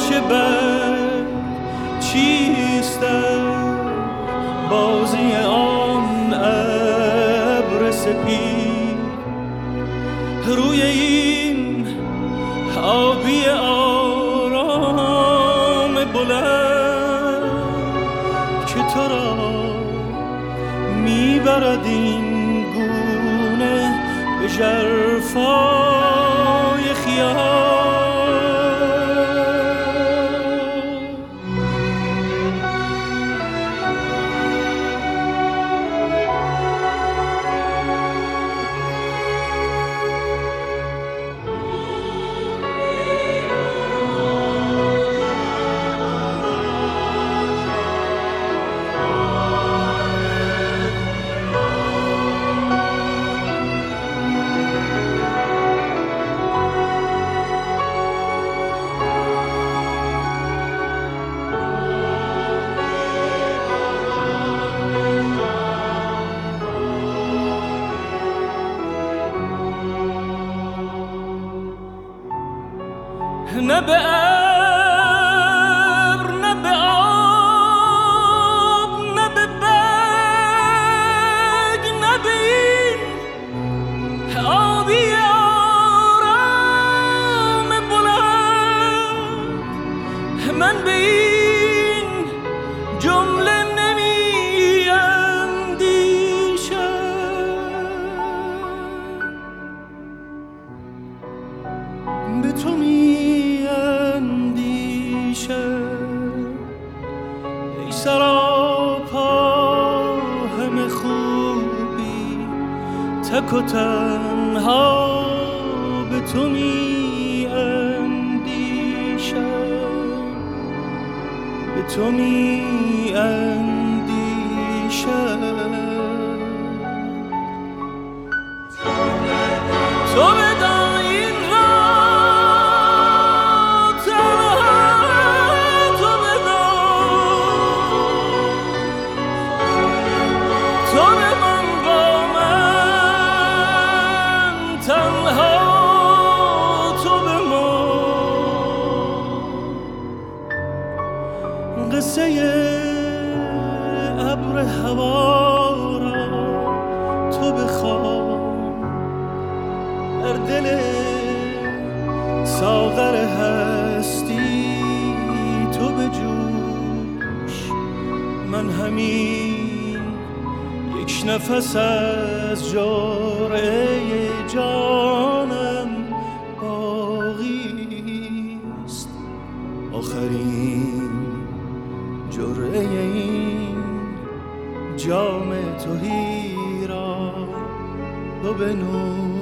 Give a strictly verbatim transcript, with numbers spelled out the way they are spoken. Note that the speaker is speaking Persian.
چه بد چیست بازی آن ابر سپید روی این آبی آرام بلند که تو را میبرد این گونه به ژرفای خیال. نه به ابر نه به آب نه به برگ نه به این آبی آرام بلند من به این جمله نمی اندیشم به تو می ای سراپا همه خوبی تک و تنها به تو می اندیشم به تو می اندیشم تو بدان این قصه ابر هوا را تو بخوان در دل ساغر هستی تو بجوش من همین یک نفس از جرعه جانم باقی است آخرین جرعه این جام تهی را تو بنوش